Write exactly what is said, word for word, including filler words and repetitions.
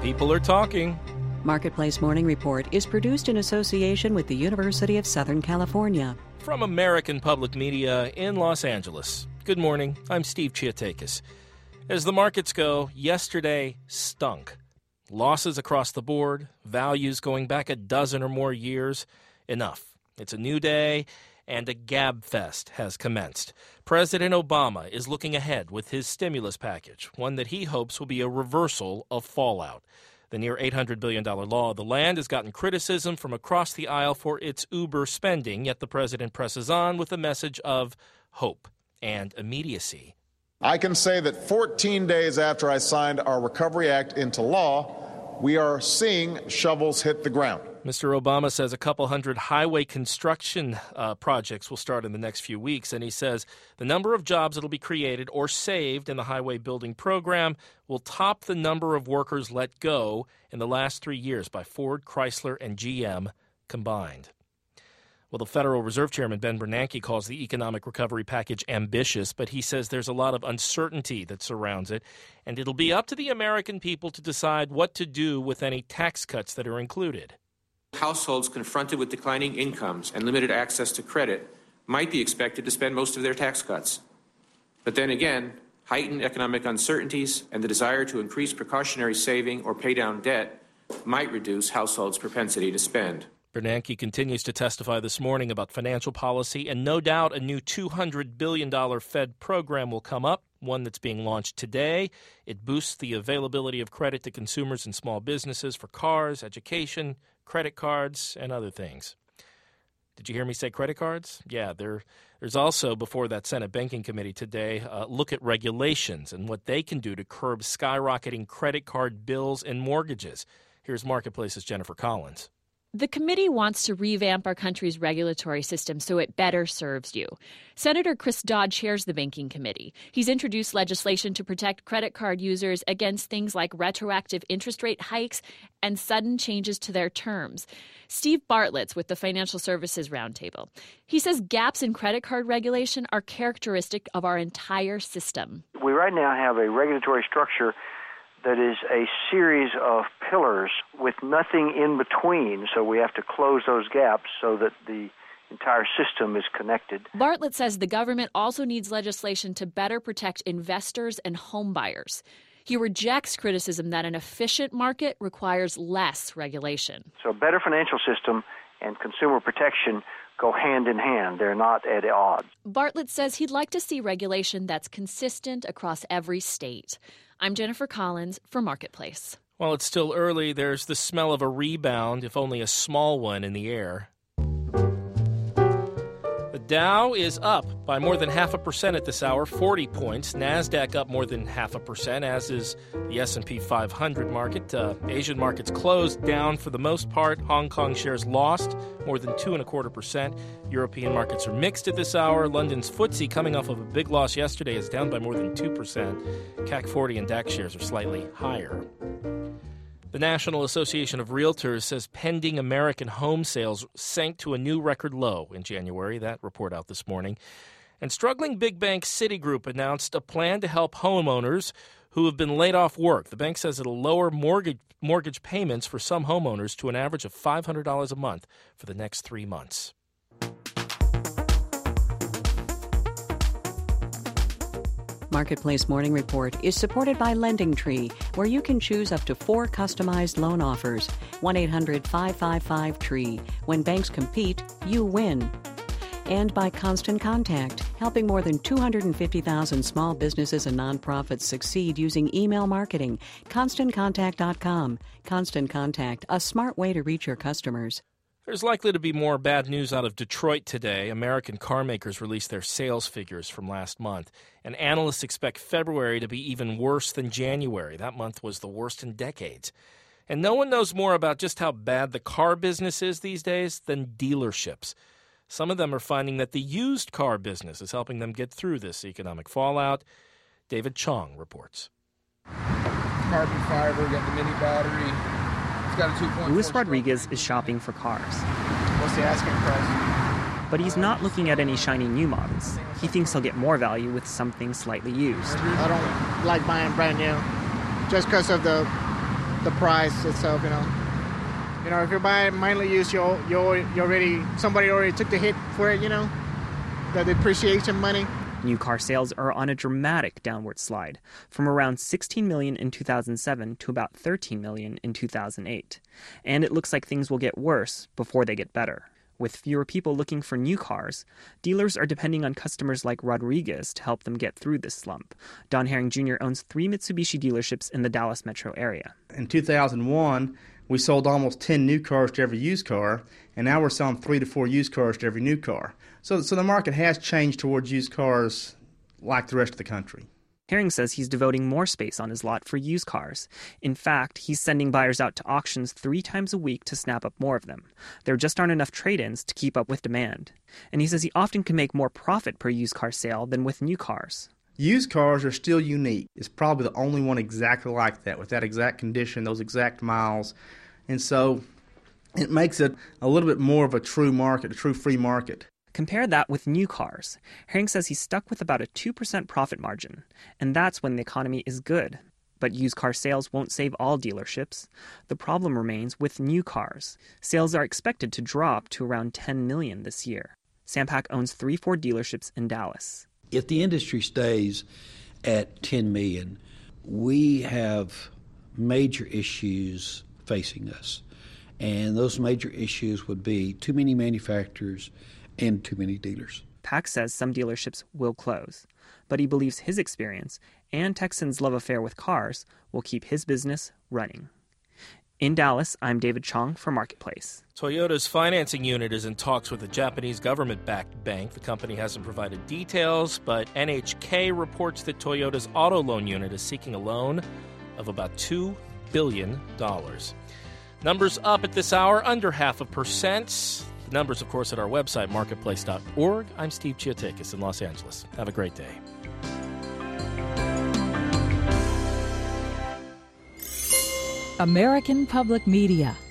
People are talking. Marketplace Morning Report is produced in association with the University of Southern California. From American Public Media in Los Angeles. Good morning. I'm Steve Chiatakis. As the markets go, yesterday stunk. Losses across the board, values going back a dozen or more years. Enough. It's a new day, and a gab fest has commenced. President Obama is looking ahead with his stimulus package, one that he hopes will be a reversal of fallout. The near eight hundred billion dollars law of the land has gotten criticism from across the aisle for its uber spending, yet the president presses on with a message of hope and immediacy. I can say that fourteen days after I signed our Recovery Act into law, we are seeing shovels hit the ground. Mister Obama says a couple hundred highway construction uh, projects will start in the next few weeks, and he says the number of jobs that will be created or saved in the highway building program will top the number of workers let go in the last three years by Ford, Chrysler, and G M combined. Well, the Federal Reserve Chairman Ben Bernanke calls the economic recovery package ambitious, but he says there's a lot of uncertainty that surrounds it, and it'll be up to the American people to decide what to do with any tax cuts that are included. Households confronted with declining incomes and limited access to credit might be expected to spend most of their tax cuts. But then again, heightened economic uncertainties and the desire to increase precautionary saving or pay down debt might reduce households' propensity to spend. Bernanke continues to testify this morning about financial policy, and no doubt a new two hundred billion dollars Fed program will come up, one that's being launched today. It boosts the availability of credit to consumers and small businesses for cars, education, credit cards, and other things. Did you hear me say credit cards? Yeah, there, there's also, before that Senate Banking Committee today, uh, look at regulations and what they can do to curb skyrocketing credit card bills and mortgages. Here's Marketplace's Jennifer Collins. The committee wants to revamp our country's regulatory system so it better serves you. Senator Chris Dodd chairs the Banking Committee. He's introduced legislation to protect credit card users against things like retroactive interest rate hikes and sudden changes to their terms. Steve Bartlett's with the Financial Services Roundtable. He says gaps in credit card regulation are characteristic of our entire system. We right now have a regulatory structure that is a series of pillars with nothing in between, so we have to close those gaps so that the entire system is connected. Bartlett says the government also needs legislation to better protect investors and home buyers. He rejects criticism that an efficient market requires less regulation. So a better financial system and consumer protection go hand in hand. They're not at odds. Bartlett says he'd like to see regulation that's consistent across every state. I'm Jennifer Collins for Marketplace. While it's still early, there's the smell of a rebound, if only a small one, in the air. The Dow is up by more than half a percent at this hour, forty points. NASDAQ up more than half a percent, as is the S and P five hundred market. Uh, Asian markets closed down for the most part. Hong Kong shares lost more than two and a quarter percent. European markets are mixed at this hour. London's F T S E, coming off of a big loss yesterday, is down by more than two percent. C A C forty and DAX shares are slightly higher. The National Association of Realtors says pending American home sales sank to a new record low in January. That report out this morning. And struggling big bank Citigroup announced a plan to help homeowners who have been laid off work. The bank says it'll lower mortgage mortgage payments for some homeowners to an average of five hundred dollars a month for the next three months. Marketplace Morning Report is supported by LendingTree, where you can choose up to four customized loan offers. one eight hundred five five five TREE. When banks compete, you win. And by Constant Contact, helping more than two hundred fifty thousand small businesses and nonprofits succeed using email marketing. constant contact dot com. Constant Contact, a smart way to reach your customers. There's likely to be more bad news out of Detroit today. American car makers released their sales figures from last month, and analysts expect February to be even worse than January. That month was the worst in decades. And no one knows more about just how bad the car business is these days than dealerships. Some of them are finding that the used car business is helping them get through this economic fallout. David Chong reports. Carbon fiber, got the mini battery. Luis Rodriguez is shopping for cars. What's the asking price? But he's not looking at any shiny new models. He thinks he'll get more value with something slightly used. I don't like buying brand new just because of the the price itself, you know. You know, if you're buying mainly used, you you you already somebody already took the hit for it, you know, the depreciation money. New car sales are on a dramatic downward slide, from around sixteen million in two thousand seven to about thirteen million in two thousand eight. And it looks like things will get worse before they get better. With fewer people looking for new cars, dealers are depending on customers like Rodriguez to help them get through this slump. Don Herring Junior owns three Mitsubishi dealerships in the Dallas metro area. In two thousand one, we sold almost ten new cars to every used car, and now we're selling three to four used cars to every new car. So, so the market has changed towards used cars like the rest of the country. Herring says he's devoting more space on his lot for used cars. In fact, he's sending buyers out to auctions three times a week to snap up more of them. There just aren't enough trade-ins to keep up with demand. And he says he often can make more profit per used car sale than with new cars. Used cars are still unique. It's probably the only one exactly like that, with that exact condition, those exact miles. And so it makes it a little bit more of a true market, a true free market. Compare that with new cars. Herring says he's stuck with about a two percent profit margin, and that's when the economy is good. But used car sales won't save all dealerships. The problem remains with new cars. Sales are expected to drop to around ten million this year. Sampak owns three Ford dealerships in Dallas. If the industry stays at ten million, we have major issues facing us. And those major issues would be too many manufacturers and too many dealers. Pak says some dealerships will close, but he believes his experience and Texans' love affair with cars will keep his business running. In Dallas, I'm David Chong for Marketplace. Toyota's financing unit is in talks with a Japanese government-backed bank. The company hasn't provided details, but N H K reports that Toyota's auto loan unit is seeking a loan of about two billion dollars. Numbers up at this hour, under half a percent. The numbers, of course, at our website, marketplace dot org. I'm Steve Chiotakis in Los Angeles. Have a great day. American Public Media